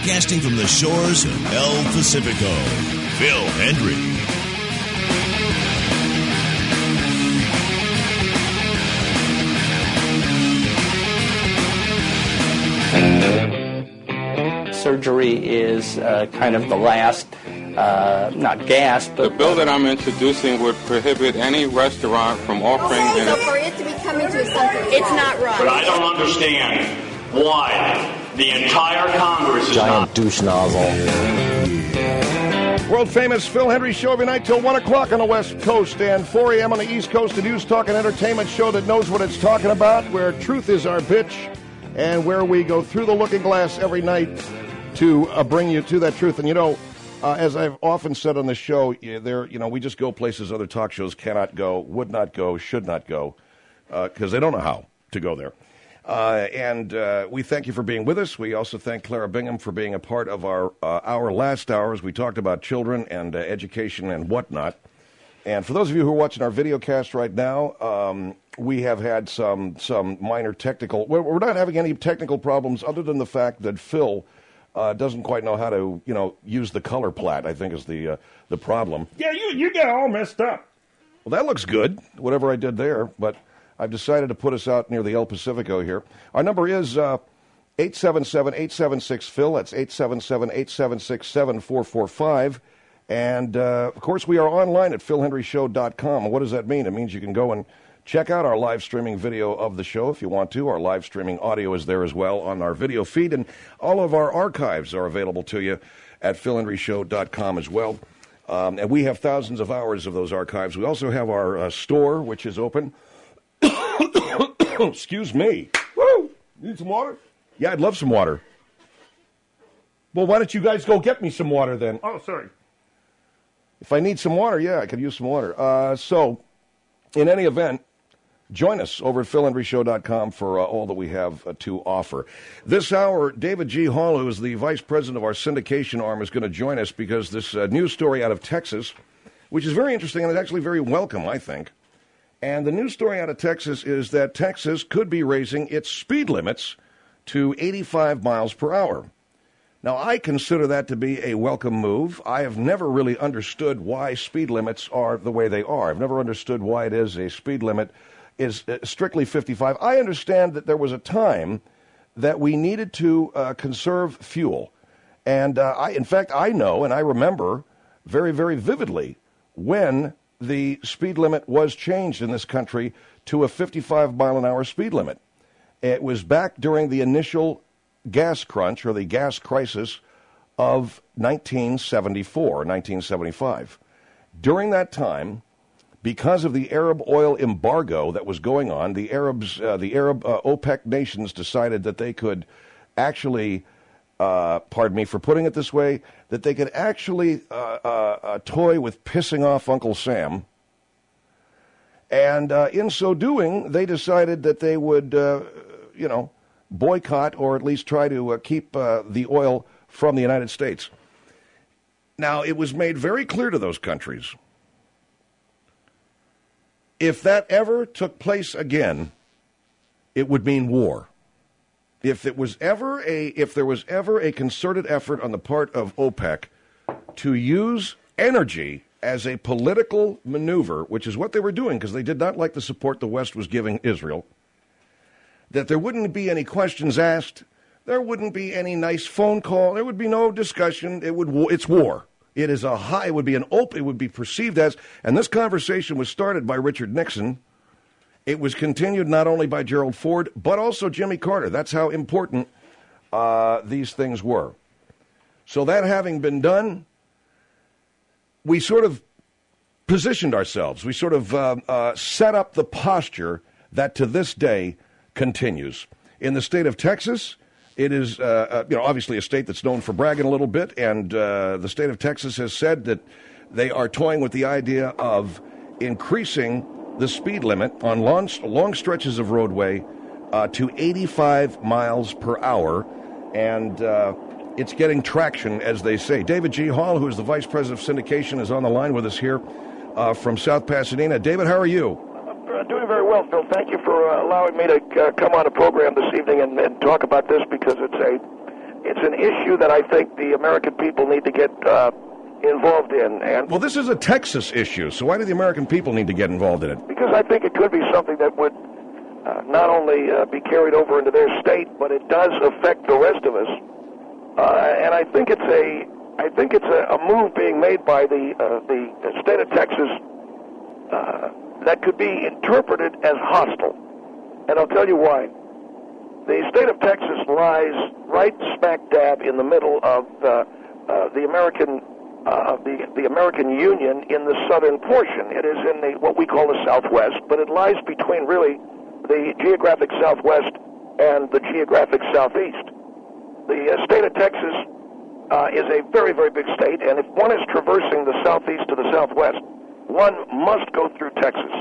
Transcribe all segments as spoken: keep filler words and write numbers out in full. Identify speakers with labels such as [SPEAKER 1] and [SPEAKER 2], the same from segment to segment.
[SPEAKER 1] broadcasting from the shores of El Pacifico, Phil Hendrie.
[SPEAKER 2] Surgery is uh, kind of the last, uh, not gasp, but...
[SPEAKER 3] The bill that I'm introducing would prohibit any restaurant from offering...
[SPEAKER 4] Okay, so for it to be coming to something, it's not right.
[SPEAKER 5] But I don't understand why the entire Congress is
[SPEAKER 6] Giant
[SPEAKER 5] not...
[SPEAKER 6] douche nozzle.
[SPEAKER 7] World-famous Phil Hendrie Show every night till one o'clock on the West Coast and four a.m. on the East Coast, a news, talk, and entertainment show that knows what it's talking about, where truth is our bitch, and where we go through the looking glass every night to uh, bring you to that truth. And, you know, uh, as I've often said on the show, there, you know, we just go places other talk shows cannot go, would not go, should not go, because uh, they don't know how to go there. Uh, and uh, we thank you for being with us. We also thank Clara Bingham for being a part of our uh, our last hours. We talked about children and uh, education and whatnot. And for those of you who are watching our video cast right now, um, we have had some some minor technical... We're, we're not having any technical problems other than the fact that Phil uh, doesn't quite know how to, you know, use the color plat, I think is the uh, the problem.
[SPEAKER 8] Yeah, you, you got all messed up.
[SPEAKER 7] Well, that looks good, whatever I did there, but... I've decided to put us out near the El Pacifico here. Our number is uh, eight seven seven, eight seven six, Phil. That's eight seven seven, eight seven six, seven four four five. And, uh, of course, we are online at phil hendrie show dot com. What does that mean? It means you can go and check out our live streaming video of the show if you want to. Our live streaming audio is there as well on our video feed. And all of our archives are available to you at phil hendrie show dot com as well. Um, and we have thousands of hours of those archives. We also have our uh, store, which is open. Excuse me.
[SPEAKER 8] Woo! Need some water?
[SPEAKER 7] Yeah, I'd love some water.
[SPEAKER 8] Well, why don't you guys go get me some water then?
[SPEAKER 7] Oh, sorry. If I need some water, yeah, I could use some water. Uh, so, in any event, join us over at phil hendrie show dot com for uh, all that we have uh, to offer. This hour, David G. Hall, who is the vice president of our syndication arm, is going to join us because this uh, news story out of Texas, which is very interesting and it's actually very welcome, I think. And the news story out of Texas is that Texas could be raising its speed limits to eighty-five miles per hour. Now, I consider that to be a welcome move. I have never really understood why speed limits are the way they are. I've never understood why it is a speed limit is strictly fifty-five. I understand that there was a time that we needed to uh, conserve fuel. And, uh, I, in fact, I know and I remember very, very vividly when the speed limit was changed in this country to a fifty-five mile an hour speed limit. It was back during the initial gas crunch or the gas crisis of nineteen seventy-four, nineteen seventy-five. During that time, because of the Arab oil embargo that was going on, the Arabs, uh, the Arab uh, OPEC nations decided that they could actually Uh, pardon me for putting it this way, that they could actually uh, uh, uh, toy with pissing off Uncle Sam. And uh, in so doing, they decided that they would, uh, you know, boycott or at least try to uh, keep uh, the oil from the United States. Now, it was made very clear to those countries, if that ever took place again, it would mean war. If it was ever a, if there was ever a concerted effort on the part of OPEC to use energy as a political maneuver, which is what they were doing because they did not like the support the West was giving Israel, that there wouldn't be any questions asked, there wouldn't be any nice phone call, there would be no discussion. It would, it's war. It is a high. It would be an open. It would be perceived as, and this conversation was started by Richard Nixon. It was continued not only by Gerald Ford, but also Jimmy Carter. That's how important uh, these things were. So that having been done, we sort of positioned ourselves. We sort of uh, uh, set up the posture that to this day continues. In the state of Texas, it is, uh, uh, you know, obviously a state that's known for bragging a little bit, and uh, the state of Texas has said that they are toying with the idea of increasing the speed limit on long, long stretches of roadway uh, to eighty-five miles per hour, and uh, it's getting traction, as they say. David G. Hall, who is the Vice President of Syndication, is on the line with us here uh, from South Pasadena. David, how are you?
[SPEAKER 9] I'm doing very well, Phil. Thank you for uh, allowing me to uh, come on a program this evening and, and talk about this because it's a it's an issue that I think the American people need to get uh, involved in. And
[SPEAKER 7] well, this is a Texas issue, so why do the American people need to get involved in it?
[SPEAKER 9] Because I think it could be something that would uh, not only uh, be carried over into their state, but it does affect the rest of us. Uh, and I think it's a, I think it's a, a move being made by the uh, the state of Texas uh, that could be interpreted as hostile. And I'll tell you why. The state of Texas lies right smack dab in the middle of uh, uh, the American uh, the the American Union in the southern portion. It is in the what we call the Southwest, but it lies between really the geographic Southwest and the geographic Southeast. The uh, state of Texas uh, is a very, very big state, and if one is traversing the Southeast to the Southwest, one must go through Texas.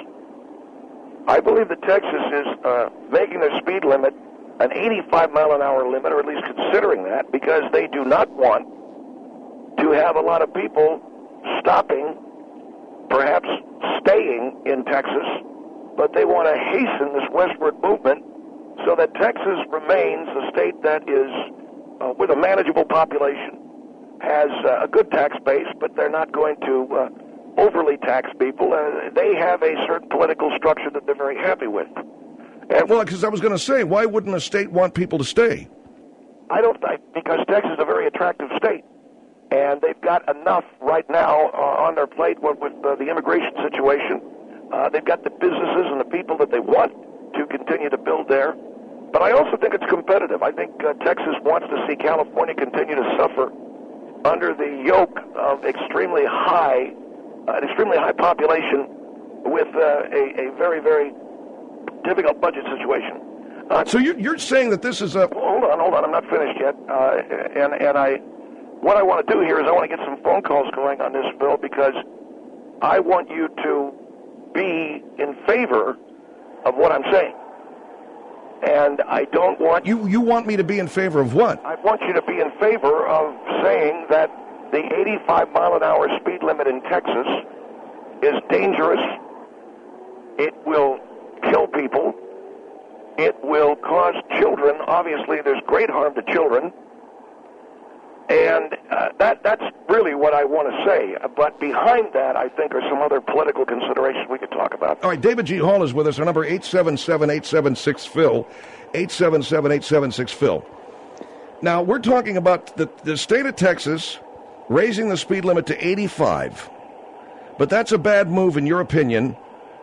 [SPEAKER 9] I believe that Texas is uh, making their speed limit an eighty-five mile an hour limit, or at least considering that, because they do not want to have a lot of people stopping, perhaps staying in Texas, but they want to hasten this westward movement so that Texas remains a state that is uh, with a manageable population, has uh, a good tax base, but they're not going to uh, overly tax people. Uh, they have a certain political structure that they're very happy with. And
[SPEAKER 7] well, because I was going to say, why wouldn't a state want people to stay?
[SPEAKER 9] I don't think, because Texas is a very attractive state, and they've got enough right now uh, on their plate with, with uh, the immigration situation. Uh, they've got the businesses and the people that they want to continue to build there. But I also think it's competitive. I think uh, Texas wants to see California continue to suffer under the yoke of extremely high, uh, an extremely high population with uh, a, a very, very difficult budget situation. Uh,
[SPEAKER 7] so you're, you're saying that this is a...
[SPEAKER 9] Hold on, hold on, I'm not finished yet. Uh, and and I, what I want to do here is I want to get some phone calls going on this bill, because I want you to be in favor of what I'm saying. And I don't want...
[SPEAKER 7] You, you want me to be in favor of what?
[SPEAKER 9] I want you to be in favor of saying that the eighty-five mile an hour speed limit in Texas is dangerous. It will kill people. It will cause children. Obviously, there's great harm to children. And uh, that that's really what I want to say. But behind that, I think, are some other political considerations we could talk about.
[SPEAKER 7] All right, David G. Hall is with us. Our number eight seven seven, eight seven six, Phil. eight seven seven, eight seven six, Phil. Now, we're talking about the, the state of Texas raising the speed limit to eighty-five. But that's a bad move, in your opinion.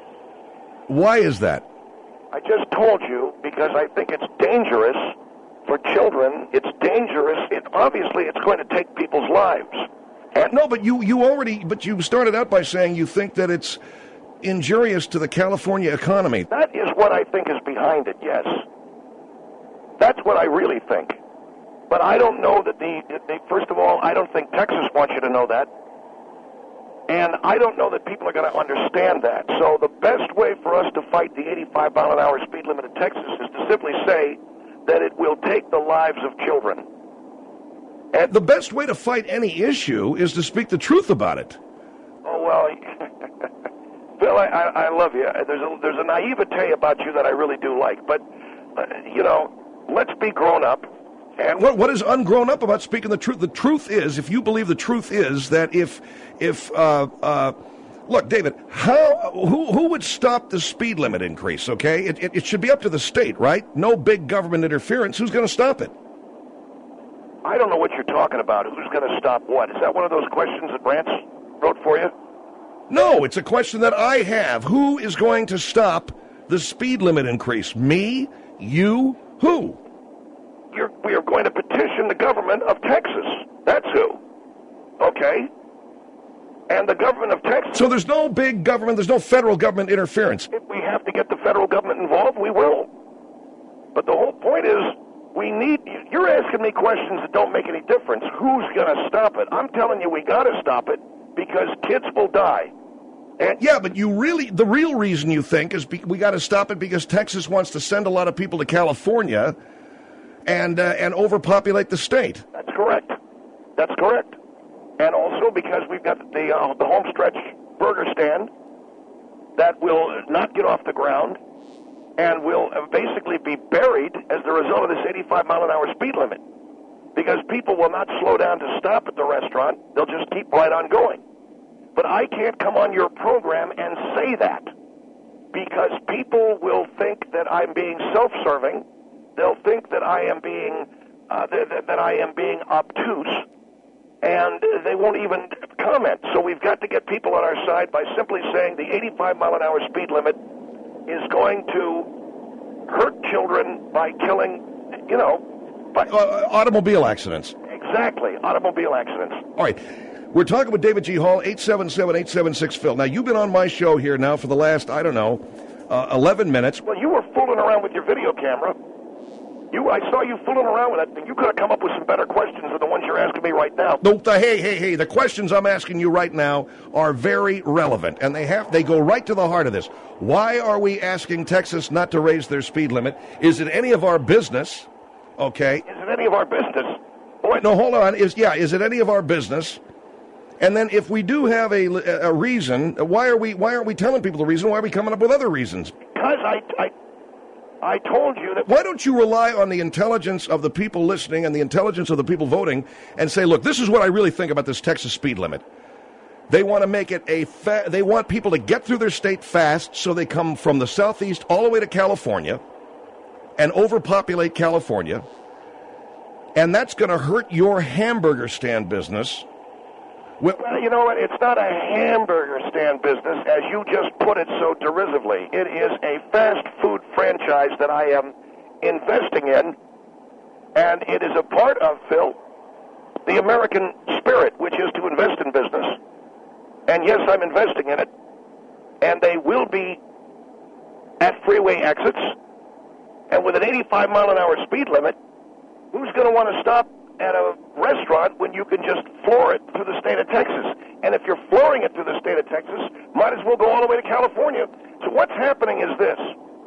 [SPEAKER 7] Why is that?
[SPEAKER 9] I just told you, because I think it's dangerous for children. It's dangerous. It, obviously, it's going to take people's lives.
[SPEAKER 7] And no, but you, you already, but you started out by saying you think that it's injurious to the California economy.
[SPEAKER 9] That is what I think is behind it, yes. That's what I really think. But I don't know that the, the, first of all, I don't think Texas wants you to know that. And I don't know that people are going to understand that. So the best way for us to fight the eighty-five mile an hour speed limit in Texas is to simply say that it will take the lives of children.
[SPEAKER 7] And the best way to fight any issue is to speak the truth about it.
[SPEAKER 9] Oh, well, Bill, I, I, I love you. There's a, there's a naivete about you that I really do like. But, uh, you know, let's be grown up.
[SPEAKER 7] And what, what is ungrown up about speaking the truth? The truth is, if you believe the truth is that if, if uh, uh, look, David, how who who would stop the speed limit increase? Okay, it, it, it should be up to the state, right? No big government interference. Who's going to stop it?
[SPEAKER 9] I don't know what you're talking about. Who's going to stop what? Is that one of those questions that Rance wrote for you?
[SPEAKER 7] No, it's a question that I have. Who is going to stop the speed limit increase? Me? You? Who?
[SPEAKER 9] You're, we are going to petition the government of Texas. That's who. Okay? And the government of Texas...
[SPEAKER 7] So there's no big government, there's no federal government interference.
[SPEAKER 9] If we have to get the federal government involved, we will. But the whole point is, we need... You're asking me questions that don't make any difference. Who's going to stop it? I'm telling you we got to stop it because kids will die.
[SPEAKER 7] And yeah, but you really... The real reason you think is be, we got to stop it because Texas wants to send a lot of people to California... and uh, and overpopulate the state.
[SPEAKER 9] That's correct. That's correct. And also because we've got the uh, the homestretch burger stand that will not get off the ground and will basically be buried as the result of this eighty-five mile an hour speed limit. because people will not slow down to stop at the restaurant. They'll just keep right on going. But I can't come on your program and say that because people will think that I'm being self-serving. They'll think that I am being uh, that, that I am being obtuse, and they won't even comment. So we've got to get people on our side by simply saying the eighty-five mile an hour speed limit is going to hurt children by killing, you know, by
[SPEAKER 7] uh, automobile accidents.
[SPEAKER 9] Exactly, automobile accidents.
[SPEAKER 7] All right. We're talking with David G. Hall, eight seven seven, eight seven six, Phil. Now, you've been on my show here now for the last, I don't know, uh, eleven minutes.
[SPEAKER 9] Well, you were fooling around with your video camera. You, I saw you fooling around with that thing. You could have come up with some better questions than the ones you're asking me right now.
[SPEAKER 7] No, the, hey, hey, hey, the questions I'm asking you right now are very relevant, and they have they go right to the heart of this. Why are we asking Texas not to raise their speed limit? Is it any of our business? Okay.
[SPEAKER 9] Is it any of our business?
[SPEAKER 7] Boy, no, hold on. Is yeah, is it any of our business? And then if we do have a, a reason, why are we why aren't we telling people the reason? Why are we coming up with other reasons?
[SPEAKER 9] Because I, I, I told you that...
[SPEAKER 7] Why don't you rely on the intelligence of the people listening and the intelligence of the people voting and say, look, this is what I really think about this Texas speed limit. They want to make it a... Fa- they want people to get through their state fast, so they come from the southeast all the way to California and overpopulate California. And that's going to hurt your hamburger stand business.
[SPEAKER 9] Well, you know what? It's not a hamburger stand business, as you just put it so derisively. It is a fast food franchise that I am investing in, and it is a part of, Phil, the American spirit, which is to invest in business. And yes, I'm investing in it, and they will be at freeway exits, and with an eighty-five mile an hour speed limit, who's going to want to stop at a restaurant when you can just floor it through the state of Texas? And if you're flooring it through the state of Texas, might as well go all the way to California. So what's happening is this.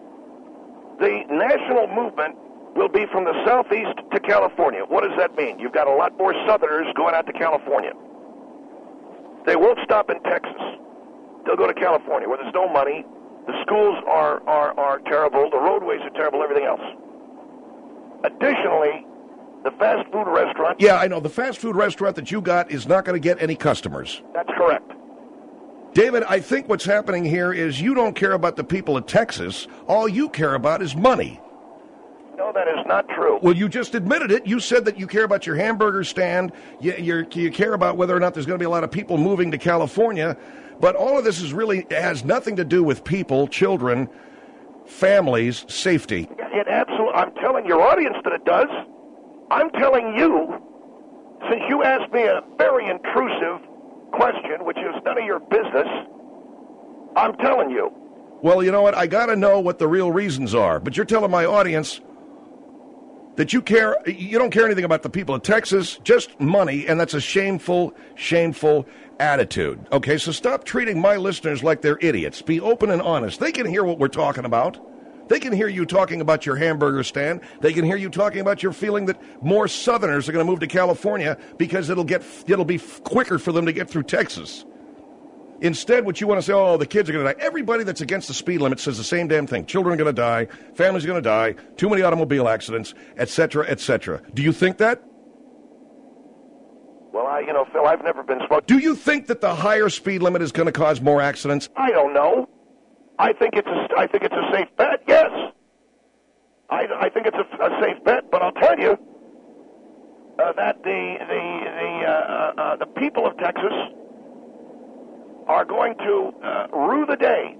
[SPEAKER 9] The national movement will be from the southeast to California. What does that mean? You've got a lot more Southerners going out to California. They won't stop in Texas. They'll go to California where there's no money. The schools are, are, are terrible. The roadways are terrible, everything else. Additionally, the fast food restaurant...
[SPEAKER 7] Yeah, I know. The fast food restaurant that you got is not going to get any customers.
[SPEAKER 9] That's correct.
[SPEAKER 7] David, I think what's happening here is you don't care about the people of Texas. All you care about is money.
[SPEAKER 9] No, that is not true.
[SPEAKER 7] Well, you just admitted it. You said that you care about your hamburger stand. You, you're, you care about whether or not there's going to be a lot of people moving to California. But all of this is really has nothing to do with people, children, families, safety.
[SPEAKER 9] It absolutely... I'm telling your audience that it does. I'm telling you, since you asked me a very intrusive question, which is none of your business, I'm telling you.
[SPEAKER 7] Well, you know what? I got to know what the real reasons are. But you're telling my audience that you care, you don't care anything about the people of Texas, just money, and that's a shameful, shameful attitude. Okay, so stop treating my listeners like they're idiots. Be open and honest. They can hear what we're talking about. They can hear you talking about your hamburger stand. They can hear you talking about your feeling that more Southerners are going to move to California because it'll get it'll be quicker for them to get through Texas. Instead, what you want to say, oh, the kids are going to die. Everybody that's against the speed limit says the same damn thing. Children are going to die. Families are going to die. Too many automobile accidents, et cetera, et cetera. Do you think that?
[SPEAKER 9] Well, I, you know, Phil, I've never been smoked.
[SPEAKER 7] Do you think that the higher speed limit is going to cause more accidents?
[SPEAKER 9] I don't know. I think it's a, I think it's a safe bet, yes. I, I think it's a, a safe bet, but I'll tell you uh, that the the the, uh, uh, the people of Texas are going to uh, rue the day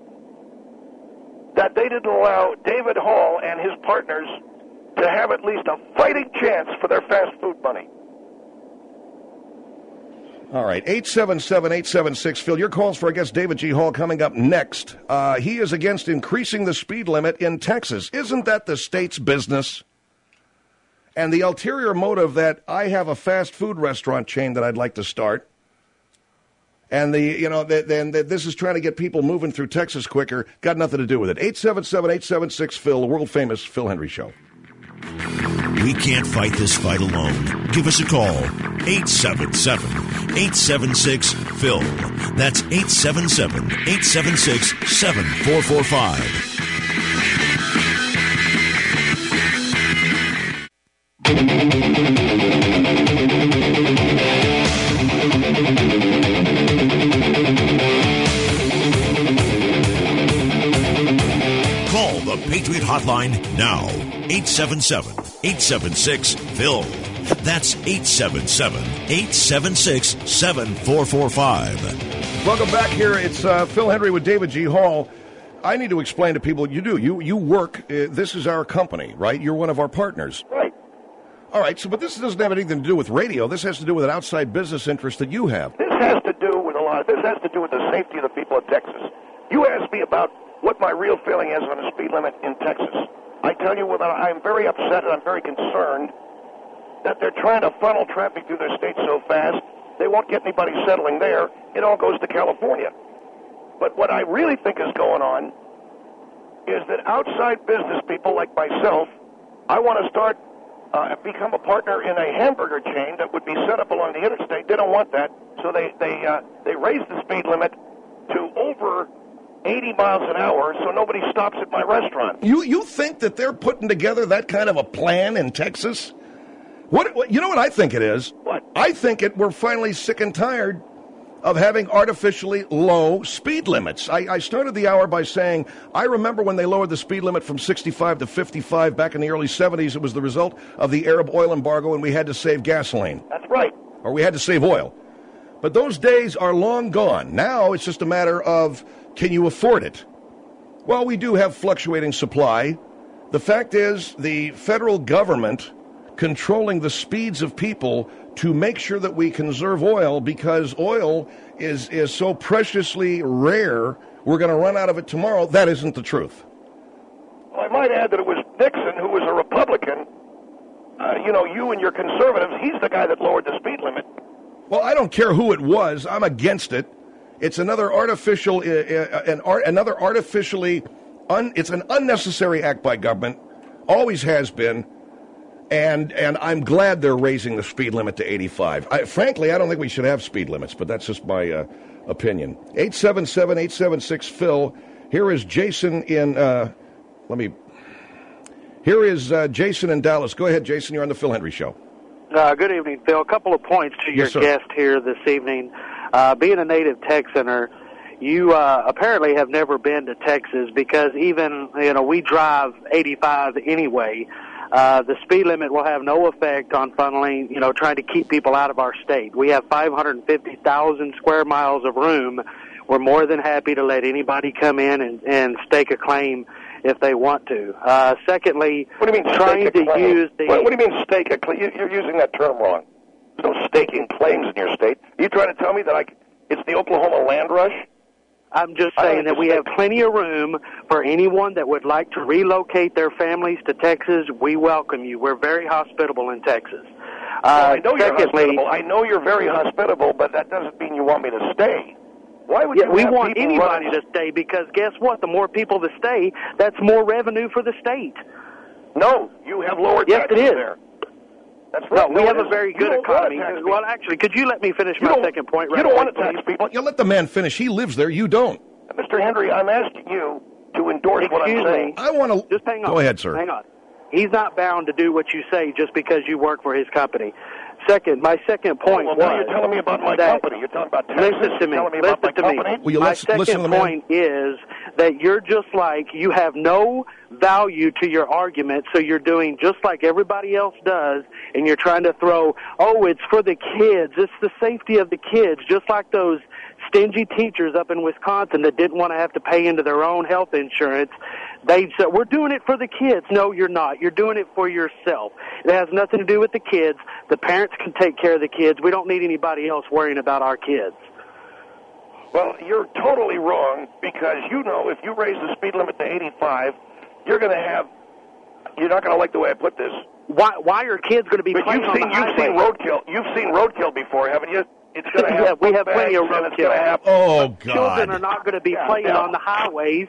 [SPEAKER 9] that they didn't allow David Hall and his partners to have at least a fighting chance for their fast food money.
[SPEAKER 7] All right, eight seven seven, eight seven six, Phil. Your calls for, I guess, David G. Hall coming up next. Uh, he is against increasing the speed limit in Texas. Isn't that the state's business? And the ulterior motive that I have a fast food restaurant chain that I'd like to start, and the you know then this is trying to get people moving through Texas quicker, got nothing to do with it. eight seven seven, eight seven six, Phil, the world-famous Phil Hendry Show.
[SPEAKER 1] We can't fight this fight alone. Give us a call. eight seven seven, eight seven six, Phil. That's eight seven seven, eight seven six, seven four four five. Patriot Hotline now. eight seven seven, eight seven six, P H I L. That's eight seven seven, eight seven six, seven four four five.
[SPEAKER 7] Welcome back here. It's uh, Phil Hendrie with David G. Hall. I need to explain to people, you do. You you work, uh, this is our company, right? You're one of our partners.
[SPEAKER 9] Right.
[SPEAKER 7] All right, so but this doesn't have anything to do with radio. This has to do with an outside business interest that you have.
[SPEAKER 9] This has to do with a lot. This has to do with the safety of the people of Texas. You asked me about what my real feeling is on the speed limit in Texas. I tell you what, I'm very upset and I'm very concerned that they're trying to funnel traffic through their state so fast, they won't get anybody settling there. It all goes to California. But what I really think is going on is that outside business people like myself, I want to start, uh, become a partner in a hamburger chain that would be set up along the interstate. They don't want that, so they, they, uh, they raise the speed limit to over eighty miles an hour so nobody stops at my restaurant.
[SPEAKER 7] You you think that they're putting together that kind of a plan in Texas? What, what you know what I think it is?
[SPEAKER 9] What?
[SPEAKER 7] I think it we're finally sick and tired of having artificially low speed limits. I, I started the hour by saying, I remember when they lowered the speed limit from sixty-five to fifty-five back in the early seventies. It was the result of the Arab oil embargo, and we had to save gasoline.
[SPEAKER 9] That's right.
[SPEAKER 7] Or we had to save oil. But those days are long gone. Now it's just a matter of, can you afford it? Well, we do have fluctuating supply. The fact is, the federal government controlling the speeds of people to make sure that we conserve oil, because oil is, is so preciously rare, we're going to run out of it tomorrow. That isn't the truth.
[SPEAKER 9] Well, I might add that it was Nixon, who was a Republican. Uh, you know, you and your conservatives, he's the guy that lowered the speed limit.
[SPEAKER 7] Well, I don't care who it was. I'm against it. It's another artificial, uh, uh, an art, another artificially, un, it's an unnecessary act by government, always has been. And and I'm glad they're raising the speed limit to eighty-five. I, frankly, I don't think we should have speed limits, but that's just my uh, opinion. eight seven seven, eight seven six, P H I L. Here is Jason in, uh, let me, here is uh, Jason in Dallas. Go ahead, Jason. You're on the Phil Hendrie Show.
[SPEAKER 6] Uh, good evening, Phil. A couple of points to your
[SPEAKER 7] Yes, sir.
[SPEAKER 6] guest here this evening. Uh, being a native Texaner, you uh, apparently have never been to Texas because even, you know, we drive eighty-five anyway. Uh, the speed limit will have no effect on funneling, you know, trying to keep people out of our state. We have five hundred fifty thousand square miles of room. We're more than happy to let anybody come in and, and stake a claim if they want to. Uh, secondly,
[SPEAKER 9] What do you mean
[SPEAKER 6] trying
[SPEAKER 9] stake a
[SPEAKER 6] to
[SPEAKER 9] claim?
[SPEAKER 6] use the...
[SPEAKER 9] What, what do you mean stake a claim? You're using that term wrong. There's no staking claims in your state. Are you trying to tell me that I, it's the Oklahoma land rush?
[SPEAKER 6] I'm just
[SPEAKER 9] I
[SPEAKER 6] saying that we have
[SPEAKER 9] understand.
[SPEAKER 6] plenty of room for anyone that would like to relocate their families to Texas. We welcome you. We're very hospitable in Texas. Uh,
[SPEAKER 9] Well, I know you're
[SPEAKER 6] secondly,
[SPEAKER 9] hospitable. I know you're very hospitable, but that doesn't mean you want me to stay. Why would
[SPEAKER 6] yeah,
[SPEAKER 9] you
[SPEAKER 6] we
[SPEAKER 9] have
[SPEAKER 6] want
[SPEAKER 9] people
[SPEAKER 6] anybody
[SPEAKER 9] running-
[SPEAKER 6] to stay because guess what? The more people that stay, that's more revenue for the state.
[SPEAKER 9] No, you have lower
[SPEAKER 6] Yes,
[SPEAKER 9] taxes
[SPEAKER 6] it is.
[SPEAKER 9] there. That's
[SPEAKER 6] No,
[SPEAKER 9] right.
[SPEAKER 6] we
[SPEAKER 9] it
[SPEAKER 6] have a
[SPEAKER 9] isn't.
[SPEAKER 6] very
[SPEAKER 9] You
[SPEAKER 6] good
[SPEAKER 9] don't want to
[SPEAKER 6] economy.
[SPEAKER 9] tax people.
[SPEAKER 6] Well, actually, could you let me finish
[SPEAKER 9] You
[SPEAKER 6] my
[SPEAKER 9] don't-
[SPEAKER 6] second point?
[SPEAKER 9] You
[SPEAKER 6] right
[SPEAKER 9] don't want to
[SPEAKER 6] quick,
[SPEAKER 9] tax
[SPEAKER 6] please?
[SPEAKER 9] people.
[SPEAKER 7] You let the man finish. He lives there. You don't.
[SPEAKER 9] Mister Hendrie, I'm asking you to endorse what I'm
[SPEAKER 6] Excuse
[SPEAKER 9] saying.
[SPEAKER 6] me.
[SPEAKER 7] I want to...
[SPEAKER 6] Just hang on.
[SPEAKER 7] Go ahead, sir.
[SPEAKER 6] Hang on. He's not bound to do what you say just because you work for his company. Second, my second point
[SPEAKER 9] well,
[SPEAKER 6] was...
[SPEAKER 9] now you're telling me about my
[SPEAKER 6] that-
[SPEAKER 9] company. You're talking about Texas.
[SPEAKER 6] Listen to
[SPEAKER 9] You're
[SPEAKER 6] me.
[SPEAKER 9] telling me about
[SPEAKER 6] Listen to
[SPEAKER 9] my
[SPEAKER 6] me.
[SPEAKER 9] company.
[SPEAKER 7] Will you
[SPEAKER 6] My
[SPEAKER 7] listen-
[SPEAKER 6] second
[SPEAKER 7] listen to the man?
[SPEAKER 6] point is that you're just like, you have no value to your argument, so you're doing just like everybody else does, and you're trying to throw, oh, it's for the kids. It's the safety of the kids, just like those stingy teachers up in Wisconsin that didn't want to have to pay into their own health insurance. They said, we're doing it for the kids. No, you're not. You're doing it for yourself. It has nothing to do with the kids. The parents can take care of the kids. We don't need anybody else worrying about our kids.
[SPEAKER 9] Well, you're totally wrong because you know if you raise the speed limit to eighty-five, you're going to have, you're not going to like the way I put this.
[SPEAKER 6] Why, why are kids going to be
[SPEAKER 9] But
[SPEAKER 6] playing
[SPEAKER 9] you've
[SPEAKER 6] on
[SPEAKER 9] seen,
[SPEAKER 6] the
[SPEAKER 9] you've seen
[SPEAKER 6] highway?
[SPEAKER 9] roadkill. You've seen roadkill before, haven't you? It's going to have
[SPEAKER 6] Yeah, we have
[SPEAKER 9] book
[SPEAKER 6] plenty of
[SPEAKER 9] bags, and It's
[SPEAKER 6] roadkill.
[SPEAKER 9] going to have,
[SPEAKER 7] Oh,
[SPEAKER 6] Children
[SPEAKER 7] God.
[SPEAKER 6] are not going to be
[SPEAKER 9] Yeah,
[SPEAKER 6] playing
[SPEAKER 9] yeah.
[SPEAKER 6] on the highways.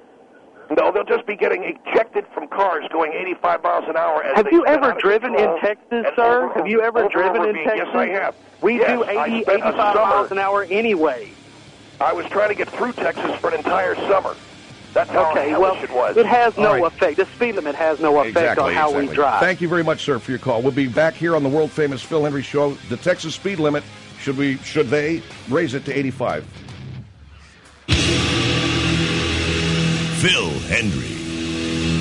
[SPEAKER 9] no, they'll just be getting ejected from cars going eighty-five miles an hour. As
[SPEAKER 6] Have
[SPEAKER 9] they
[SPEAKER 6] you
[SPEAKER 9] spin
[SPEAKER 6] ever
[SPEAKER 9] out of
[SPEAKER 6] driven
[SPEAKER 9] control
[SPEAKER 6] in Texas,
[SPEAKER 9] and
[SPEAKER 6] sir?
[SPEAKER 9] over-
[SPEAKER 6] Have you ever
[SPEAKER 9] over
[SPEAKER 6] driven in
[SPEAKER 9] ravine.
[SPEAKER 6] Texas?
[SPEAKER 9] Yes, I have.
[SPEAKER 6] We
[SPEAKER 9] Yes,
[SPEAKER 6] do
[SPEAKER 9] I
[SPEAKER 6] eighty,
[SPEAKER 9] spent a
[SPEAKER 6] eighty-five
[SPEAKER 9] summer-
[SPEAKER 6] miles an hour anyway.
[SPEAKER 9] I was trying to get through Texas for an entire summer. That's how
[SPEAKER 6] Okay,
[SPEAKER 9] hellish
[SPEAKER 6] well,
[SPEAKER 9] it was.
[SPEAKER 6] it has no
[SPEAKER 7] All right.
[SPEAKER 6] effect. The speed limit has no effect
[SPEAKER 7] Exactly,
[SPEAKER 6] on how
[SPEAKER 7] exactly.
[SPEAKER 6] we drive.
[SPEAKER 7] Thank you very much, sir, for your call. We'll be back here on the world-famous Phil Hendrie Show. The Texas speed limit, should we? Should they raise it to eighty-five?
[SPEAKER 1] Phil Hendrie.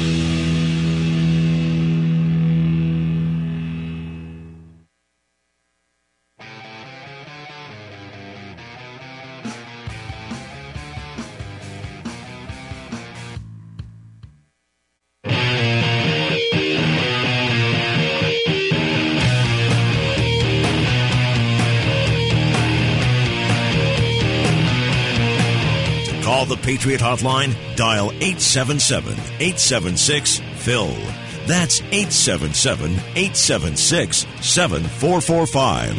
[SPEAKER 1] Call the Patriot Hotline, dial eight seven seven, eight seven six, Phil. That's eight seven seven, eight seven six, seven four four five.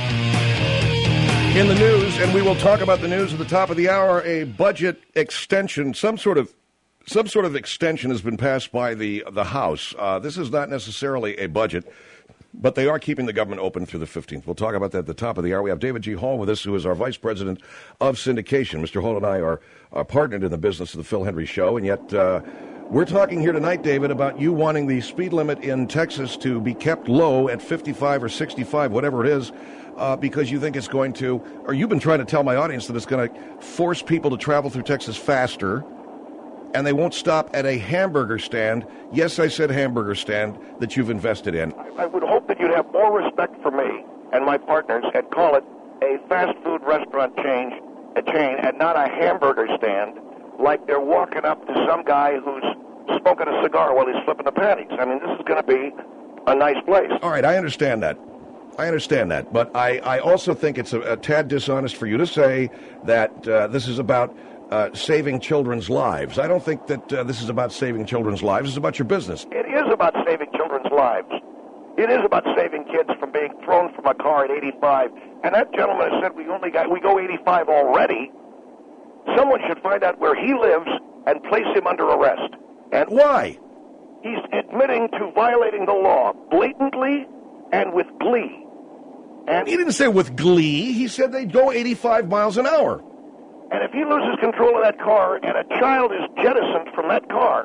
[SPEAKER 7] In the news, and we will talk about the news at the top of the hour, a budget extension, some sort of some sort of extension has been passed by the the House. Uh, this is not necessarily a budget, but they are keeping the government open through the fifteenth. We'll talk about that at the top of the hour. We have David G. Hall with us, who is our Vice President of Syndication. Mister Hall and I are, are partnered in the business of the Phil Hendrie Show, and yet uh, we're talking here tonight, David, about you wanting the speed limit in Texas to be kept low at fifty-five or sixty-five, whatever it is, uh, because you think it's going to, or you've been trying to tell my audience that it's going to force people to travel through Texas faster, and they won't stop at a hamburger stand. Yes, I said hamburger stand that you've invested in.
[SPEAKER 9] I would hope that you'd have more respect for me and my partners and call it a fast food restaurant chain, a chain, and not a hamburger stand, like they're walking up to some guy who's smoking a cigar while he's flipping the patties. I mean, this is going to be a nice place.
[SPEAKER 7] All right, I understand that. I understand that. But I, I also think it's a, a tad dishonest for you to say that uh, this is about uh, saving children's lives. I don't think that uh, this is about saving children's lives. It's about your business.
[SPEAKER 9] It is about saving children's lives. It is about saving kids from being thrown from a car at eighty-five. And that gentleman has said we only got, we go eighty-five already. Someone should find out where he lives and place him under arrest. And
[SPEAKER 7] why?
[SPEAKER 9] He's admitting to violating the law blatantly and with glee. And
[SPEAKER 7] he didn't say with glee. He said they'd go eighty-five miles an hour.
[SPEAKER 9] And if he loses control of that car and a child is jettisoned from that car,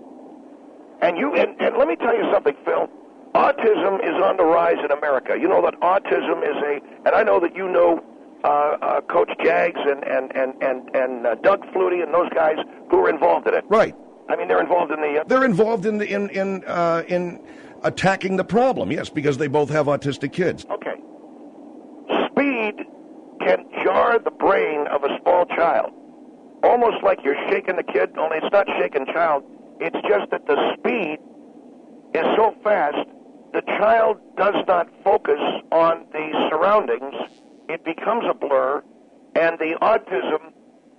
[SPEAKER 9] and you and, and let me tell you something, Phil, autism is on the rise in America. You know that autism is a, and I know that you know uh, uh, Coach Jags and and and and, and uh, Doug Flutie and those guys who are involved in it.
[SPEAKER 7] Right.
[SPEAKER 9] I mean, they're involved in the. Uh,
[SPEAKER 7] they're involved in the, in in uh, in attacking the problem. Yes, because they both have autistic kids.
[SPEAKER 9] Okay. Speed can jar the brain of a small child, almost like you're shaking the kid. Only it's not shaking child. It's just that the speed is so fast, the child does not focus on the surroundings. It becomes a blur, and the autism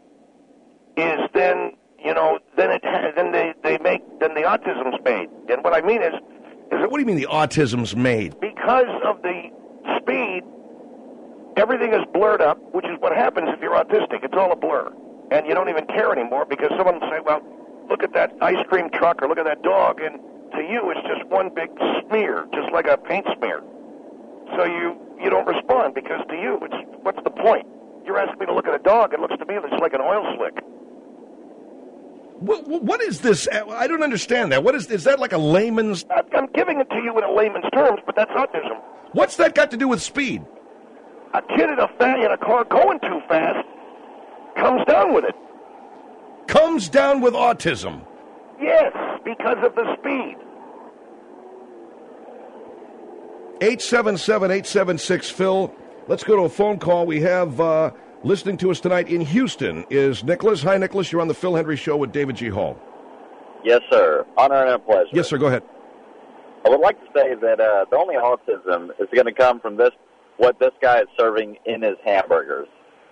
[SPEAKER 9] is then. You know, then it then they, they make then the autism's made. And what I mean is, is
[SPEAKER 7] what do you mean the autism's made?
[SPEAKER 9] Because of the speed, everything is blurred up, which is what happens if you're autistic. It's all a blur, and you don't even care anymore because someone will say, "Well, look at that ice cream truck or look at that dog," and to you it's just one big smear, just like a paint smear. So you you don't respond because to you it's what's the point? You're asking me to look at a dog. It looks to me it's like an oil slick.
[SPEAKER 7] What, what is this? I don't understand that. What is is that like a layman's?
[SPEAKER 9] I'm giving it to you in a layman's terms, but that's autism.
[SPEAKER 7] What's that got to do with speed?
[SPEAKER 9] A kid in a fa- in a car going too fast comes down with it.
[SPEAKER 7] Comes down with autism?
[SPEAKER 9] Yes, because of the speed.
[SPEAKER 7] eight seven seven, eight seven six, Phil. Let's go to a phone call. We have... Uh, Listening to us tonight in Houston is Nicholas. Hi, Nicholas. You're on the Phil Hendrie Show with David G. Hall.
[SPEAKER 10] Yes, sir. Honor and a pleasure.
[SPEAKER 7] Yes, sir. Go ahead.
[SPEAKER 10] I would like to say that uh, the only autism is going to come from this, what this guy is serving in his hamburgers.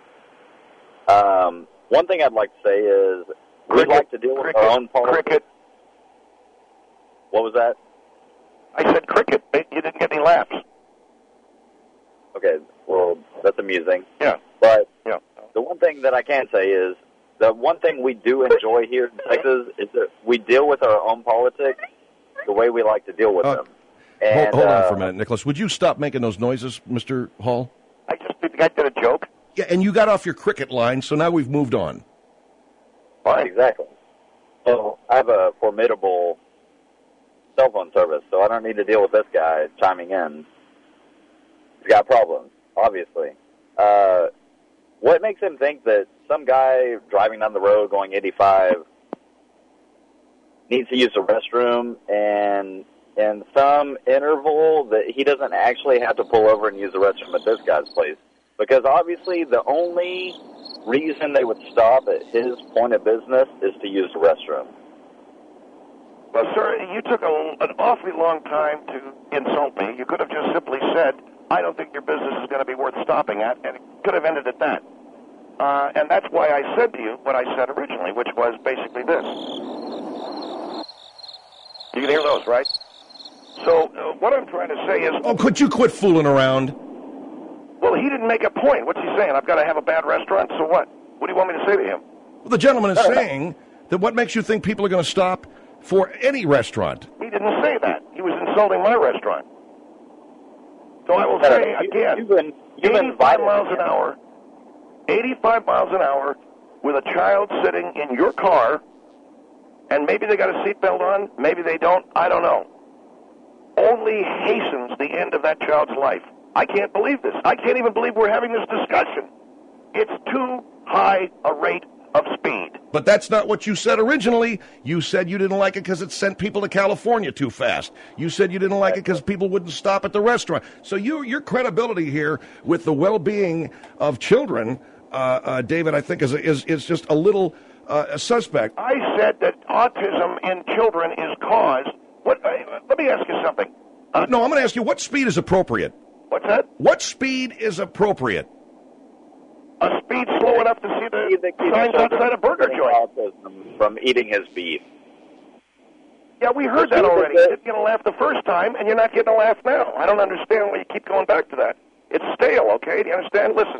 [SPEAKER 10] Um, one thing I'd like to say is we'd like to deal with
[SPEAKER 9] cricket,
[SPEAKER 10] our own politics.
[SPEAKER 9] Cricket.
[SPEAKER 10] What was that?
[SPEAKER 9] I said cricket. You didn't get any laughs.
[SPEAKER 10] Okay, well, that's amusing.
[SPEAKER 9] Yeah.
[SPEAKER 10] But
[SPEAKER 9] yeah.
[SPEAKER 10] The one thing that I can say is the one thing we do enjoy here in Texas is that we deal with our own politics the way we like to deal with
[SPEAKER 7] uh,
[SPEAKER 10] them. And,
[SPEAKER 7] hold, hold
[SPEAKER 10] uh,
[SPEAKER 7] on for a minute, Nicholas. Would you stop making those noises, Mister Hall?
[SPEAKER 9] I just think I did a joke.
[SPEAKER 7] Yeah, and you got off your cricket line, so now we've moved on.
[SPEAKER 10] Right, exactly. So I have a formidable cell phone service, so I don't need to deal with this guy chiming in. He's got problems, obviously. Uh, what makes him think that some guy driving down the road going eighty-five needs to use the restroom and in some interval that he doesn't actually have to pull over and use the restroom at this guy's place? Because obviously the only reason they would stop at his point of business is to use the restroom.
[SPEAKER 9] Well, sir, you took a, an awfully long time to insult me. You could have just simply said, I don't think your business is going to be worth stopping at, and it could have ended at that. Uh, and that's why I said to you what I said originally, which was basically this. You can hear those, right? So uh, what I'm trying to say is...
[SPEAKER 7] Oh, could you quit fooling around?
[SPEAKER 9] Well, he didn't make a point. What's he saying? I've got to have a bad restaurant, so what? What do you want me to say to him?
[SPEAKER 7] Well, the gentleman is saying that what makes you think people are going to stop for any restaurant?
[SPEAKER 9] He didn't say that. He was insulting my restaurant. So I will say again,
[SPEAKER 10] you've been, you've
[SPEAKER 9] eighty-five miles an hour, eighty-five miles an hour with a child sitting in your car, and maybe they got a seatbelt on, maybe they don't, I don't know, only hastens the end of that child's life. I can't believe this. I can't even believe we're having this discussion. It's too high a rate of speed.
[SPEAKER 7] But that's not what you said originally. You said you didn't like it because it sent people to California too fast. You said you didn't like it because people wouldn't stop at the restaurant. So you, your credibility here with the well-being of children, uh, uh, David, I think is is is just a little uh, suspect.
[SPEAKER 9] I said that autism in children is caused. What? Uh, let me ask you something.
[SPEAKER 7] Uh, no, I'm going to ask you, what speed is appropriate?
[SPEAKER 9] What's that?
[SPEAKER 7] What speed is appropriate?
[SPEAKER 9] A speed slow enough to see the signs outside a burger joint.
[SPEAKER 10] From eating his beef.
[SPEAKER 9] Yeah, we heard that already. You didn't get a laugh the first time, and you're not getting a laugh now. I don't understand why you keep going back to that. It's stale, okay? Do you understand? Listen.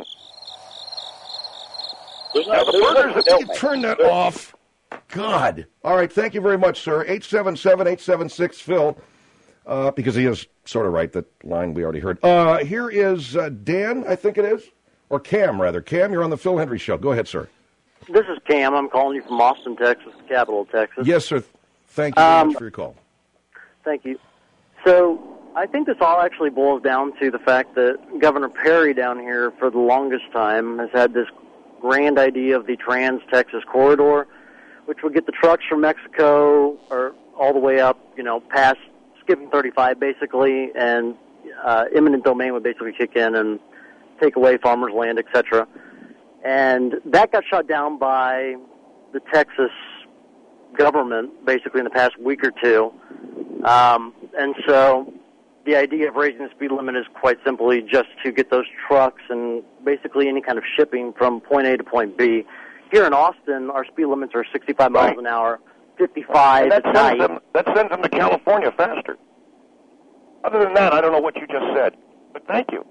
[SPEAKER 9] Now, the burgers
[SPEAKER 7] that you turn that off. God. All right, thank you very much, sir. eight seven seven, eight seven six, Phil. Uh, because he is sort of right, that line we already heard. Uh, here is uh, Dan, I think it is. Or Cam, rather. Cam, you're on the Phil Hendry Show. Go ahead, sir.
[SPEAKER 11] This is Cam. I'm calling you from Austin, Texas, the capital of Texas.
[SPEAKER 7] Yes, sir. Thank you very
[SPEAKER 11] um,
[SPEAKER 7] much for your call.
[SPEAKER 11] Thank you. So I think this all actually boils down to the fact that Governor Perry down here for the longest time has had this grand idea of the Trans-Texas Corridor, which would get the trucks from Mexico or all the way up, you know, past skipping thirty-five basically, and uh, eminent domain would basically kick in and take away farmers' land, et cetera. And that got shut down by the Texas government basically in the past week or two. Um, and so the idea of raising the speed limit is quite simply just to get those trucks and basically any kind of shipping from point A to point B. Here in Austin, our speed limits are sixty-five miles an hour, fifty-five
[SPEAKER 9] and that
[SPEAKER 11] at
[SPEAKER 9] sends
[SPEAKER 11] night.
[SPEAKER 9] Them, that sends them to California faster. Other than that, I don't know what you just said, but thank you.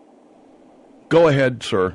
[SPEAKER 7] Go ahead, sir.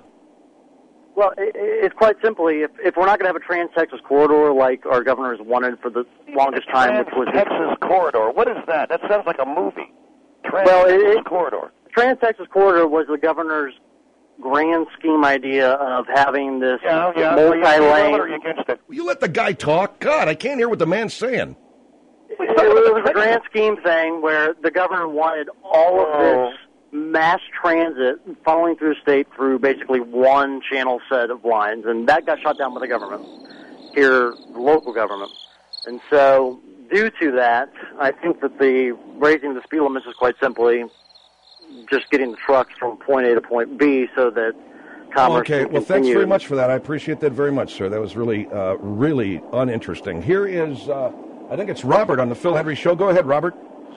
[SPEAKER 11] Well, it, it's quite simply, if, if we're not going to have a Trans-Texas Corridor like our governor has wanted for the longest time, which was...
[SPEAKER 9] Trans-Texas Corridor, what is that? That sounds like a movie. Trans-Texas
[SPEAKER 11] well, it, it,
[SPEAKER 9] Corridor.
[SPEAKER 11] Trans-Texas Corridor was the governor's grand scheme idea of having this
[SPEAKER 9] yeah, yeah.
[SPEAKER 11] multi-lane...
[SPEAKER 9] Are you against it?
[SPEAKER 7] Will you let the guy talk? God, I can't hear what the man's saying.
[SPEAKER 11] It, it was a grand scheme thing where the governor wanted all of this mass transit following through the state through basically one channel set of lines, and that got shut down by the government, here, the local government. And so, due to that, I think that the raising the speed limits is quite simply just getting the trucks from point A to point B so that commerce
[SPEAKER 7] Okay,
[SPEAKER 11] can
[SPEAKER 7] well,
[SPEAKER 11] continue.
[SPEAKER 7] thanks very much for that. I appreciate that very much, sir. That was really, uh, really uninteresting. Here is, uh, I think it's Robert on the Phil Hendry Show. Go ahead, Robert.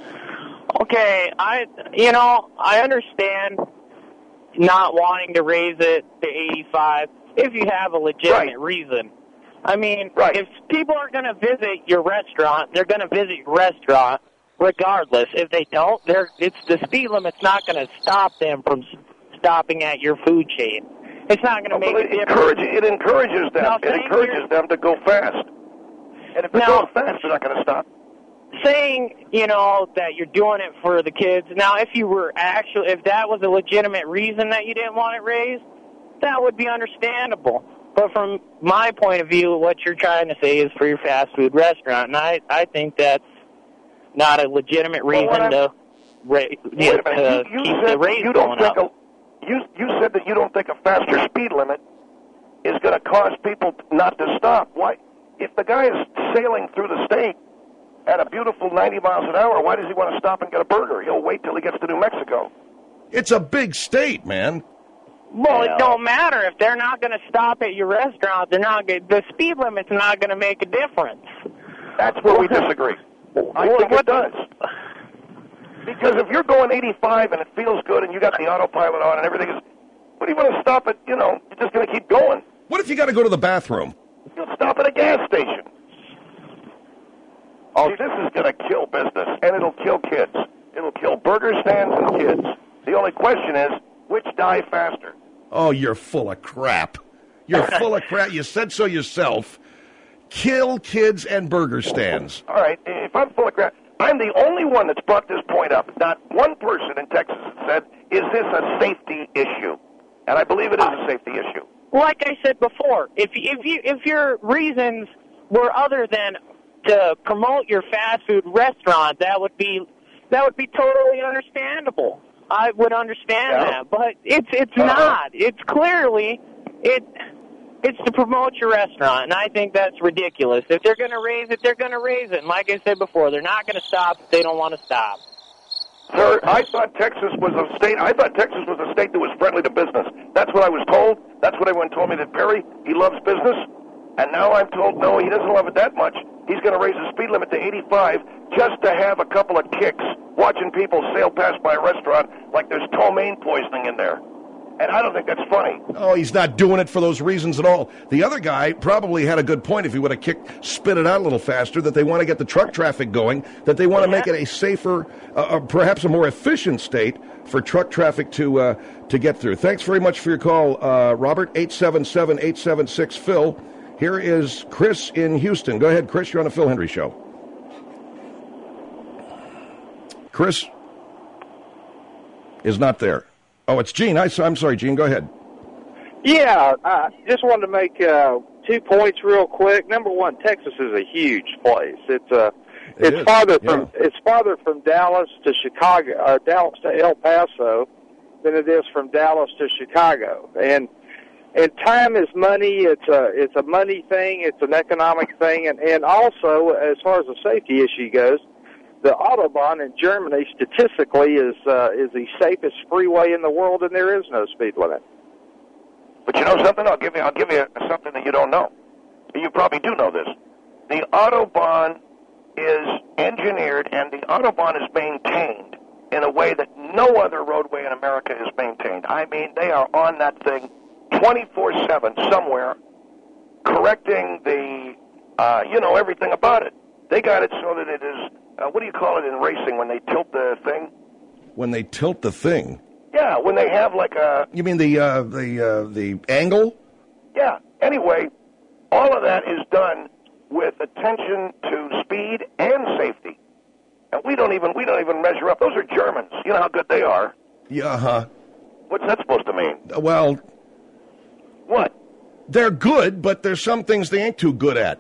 [SPEAKER 12] Okay, I, you know, I understand not wanting to raise it to eighty-five if you have a legitimate right. reason. I mean, right. if people are going to visit your restaurant, they're going to visit your restaurant regardless. If they don't, they're, it's the speed limit's not going to stop them from stopping at your food chain. It's not going to make
[SPEAKER 9] well,
[SPEAKER 12] a
[SPEAKER 9] it
[SPEAKER 12] difference.
[SPEAKER 9] Encourages, it encourages them.
[SPEAKER 12] Now,
[SPEAKER 9] it encourages them to go fast. And if they're
[SPEAKER 12] now,
[SPEAKER 9] going fast, they're not going to stop.
[SPEAKER 12] Saying, you know, that you're doing it for the kids. Now, if you were actually, if that was a legitimate reason that you didn't want it raised, that would be understandable. But from my point of view, what you're trying to say is for your fast food restaurant, and I, I think that's not a legitimate reason well, to, ra- yeah, to
[SPEAKER 9] you, you
[SPEAKER 12] keep
[SPEAKER 9] said
[SPEAKER 12] the rate
[SPEAKER 9] you
[SPEAKER 12] going
[SPEAKER 9] don't think
[SPEAKER 12] up.
[SPEAKER 9] A, you, you said that you don't think a faster speed limit is going to cause people not to stop. Why? If the guy is sailing through the state at a beautiful ninety miles an hour, why does he want to stop and get a burger? He'll wait till he gets to New Mexico.
[SPEAKER 7] It's a big state, man.
[SPEAKER 12] Well, yeah. It don't matter. If they're not going to stop at your restaurant, they're not gonna, the speed limit's not going to make a difference.
[SPEAKER 9] That's where we disagree. I think it does. Because if you're going eighty-five and it feels good and you got the autopilot on and everything is, what do you want to stop at? You know, you're just going to keep going.
[SPEAKER 7] What if you got to go to the bathroom?
[SPEAKER 9] You'll stop at a gas station. Oh, see, this is going to kill business, and it'll kill kids. It'll kill burger stands and kids. The only question is, which die faster?
[SPEAKER 7] Oh, you're full of crap. You're full of crap. You said so yourself. Kill kids and burger stands.
[SPEAKER 9] All right, if I'm full of crap, I'm the only one that's brought this point up. Not one person in Texas has said, is this a safety issue? And I believe it is a safety issue.
[SPEAKER 12] Like I said before, if if you if your reasons were other than to promote your fast food restaurant, that would be that would be totally understandable. I would understand yeah. that, but it's it's uh-huh. not. It's clearly it it's to promote your restaurant, and I think that's ridiculous. If they're going to raise it, they're going to raise it. And like I said before, they're not going to stop if they don't want to stop.
[SPEAKER 9] Sir, I thought Texas was a state. I thought Texas was a state that was friendly to business. That's what I was told. That's what everyone told me. That Perry, he loves business, and now I'm told no, he doesn't love it that much. He's going to raise the speed limit to eighty-five just to have a couple of kicks, watching people sail past by a restaurant like there's ptomaine poisoning in there. And I don't think that's funny.
[SPEAKER 7] Oh, he's not doing it for those reasons at all. The other guy probably had a good point if he would have kicked, spit it out a little faster, that they want to get the truck traffic going, that they want to make it a safer, uh, uh, perhaps a more efficient state for truck traffic to uh, to get through. Thanks very much for your call, uh, Robert. eight seven seven, eight seven six, Phil. Here is Chris in Houston. Go ahead, Chris. You're on the Phil Hendry Show. Chris is not there. Oh, it's Gene. I, I'm sorry, Gene. Go ahead.
[SPEAKER 13] Yeah, I just wanted to make uh, two points real quick. Number one, Texas is a huge place. It's uh,
[SPEAKER 7] it
[SPEAKER 13] it's
[SPEAKER 7] is.
[SPEAKER 13] farther
[SPEAKER 7] yeah.
[SPEAKER 13] from it's farther from Dallas to Chicago, uh, Dallas to El Paso, than it is from Dallas to Chicago. And and time is money. It's a it's a money thing. It's an economic thing, and and also as far as the safety issue goes, the Autobahn in Germany statistically is uh, is the safest freeway in the world, and there is no speed limit.
[SPEAKER 9] But you know something? I'll give you I'll give you something that you don't know. You probably do know this. The Autobahn is engineered, and the Autobahn is maintained in a way that no other roadway in America is maintained. I mean, they are on that thing twenty-four seven somewhere, correcting the, uh, you know, everything about it. They got it so that it is, uh, what do you call it in racing when they tilt the thing?
[SPEAKER 7] When they tilt the thing?
[SPEAKER 9] Yeah, when they have like a...
[SPEAKER 7] You mean the uh, the uh, the angle?
[SPEAKER 9] Yeah. Anyway, all of that is done with attention to speed and safety. And we don't even we don't even measure up. Those are Germans. You know how good they are.
[SPEAKER 7] Yeah, uh-huh.
[SPEAKER 9] What's that supposed to mean?
[SPEAKER 7] Well...
[SPEAKER 9] What?
[SPEAKER 7] They're good, but there's some things they ain't too good at.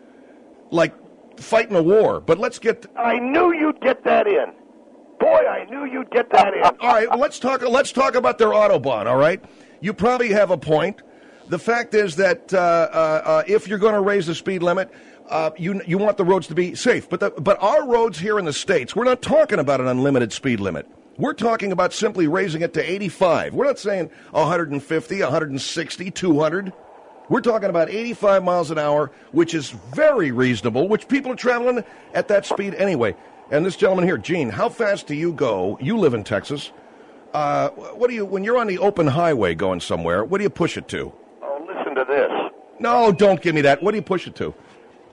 [SPEAKER 7] Like fighting a war. But let's get... Th-
[SPEAKER 9] I knew you'd get that in. Boy, I knew you'd get that in.
[SPEAKER 7] All right, well, let's talk Let's talk about their Autobahn, all right? You probably have a point. The fact is that uh, uh, uh, if you're going to raise the speed limit, uh, you you want the roads to be safe. But the, but our roads here in the States, we're not talking about an unlimited speed limit. We're talking about simply raising it to eighty-five. We're not saying one fifty, one sixty, two hundred. We're talking about eighty-five miles an hour, which is very reasonable, which people are traveling at that speed anyway. And this gentleman here, Gene, how fast do you go? You live in Texas. Uh, what do you, when you're on the open highway going somewhere, what do you push it to?
[SPEAKER 9] Oh, listen to this.
[SPEAKER 7] No, don't give me that. What do you push it to?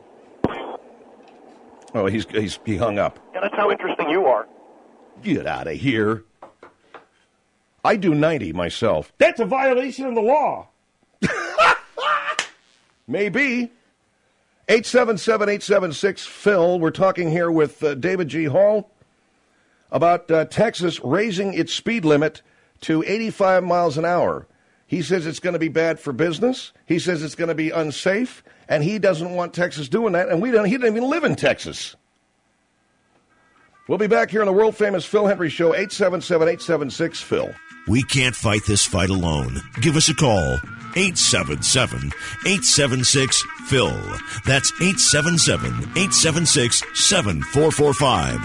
[SPEAKER 7] Oh, he's, he's he hung up.
[SPEAKER 9] Yeah, that's how interesting you are.
[SPEAKER 7] Get out of here. I do ninety myself.
[SPEAKER 8] That's a violation of the law.
[SPEAKER 7] Maybe. eight seven seven, eight seven six, Phil. We're talking here with uh, David G. Hall about uh, Texas raising its speed limit to eighty-five miles an hour. He says it's going to be bad for business. He says it's going to be unsafe, and he doesn't want Texas doing that, and we don't. He doesn't even live in Texas. We'll be back here on the world-famous Phil Hendry Show, eight seven seven, eight seven six, Phil.
[SPEAKER 1] We can't fight this fight alone. Give us a call. eight seven seven, eight seven six, Phil. That's eight seven seven, eight seven six, seven four four five.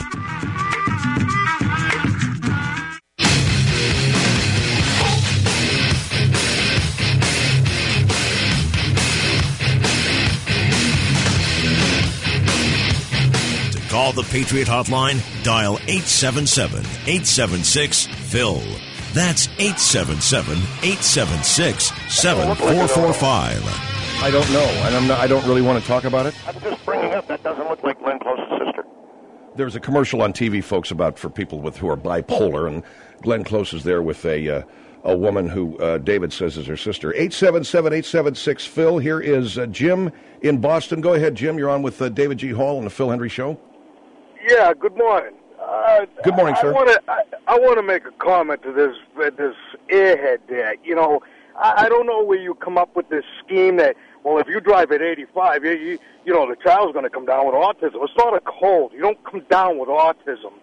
[SPEAKER 1] To call the Patriot Hotline, dial eight seven seven, eight seven six, Phil. That's eight seven seven, eight seven six, seven four four five.
[SPEAKER 7] I don't know, and I'm not, I don't really want to talk about it.
[SPEAKER 9] I'm just bringing up that doesn't look like Glenn Close's sister.
[SPEAKER 7] There's a commercial on T V, folks, about for people with who are bipolar, and Glenn Close is there with a uh, a woman who uh, David says is her sister. eight seven seven, eight seven six, Phil. Here is uh, Jim in Boston. Go ahead, Jim. You're on with uh, David G. Hall on the Phil Hendry Show.
[SPEAKER 14] Yeah, good morning. Uh,
[SPEAKER 7] good morning,
[SPEAKER 14] I,
[SPEAKER 7] sir.
[SPEAKER 14] I want to I, I want to make a comment to this uh, this airhead there. You know, I, I don't know where you come up with this scheme that, well, if you drive at eighty-five, you you, you know the child's going to come down with autism. It's not a cold. You don't come down with autism.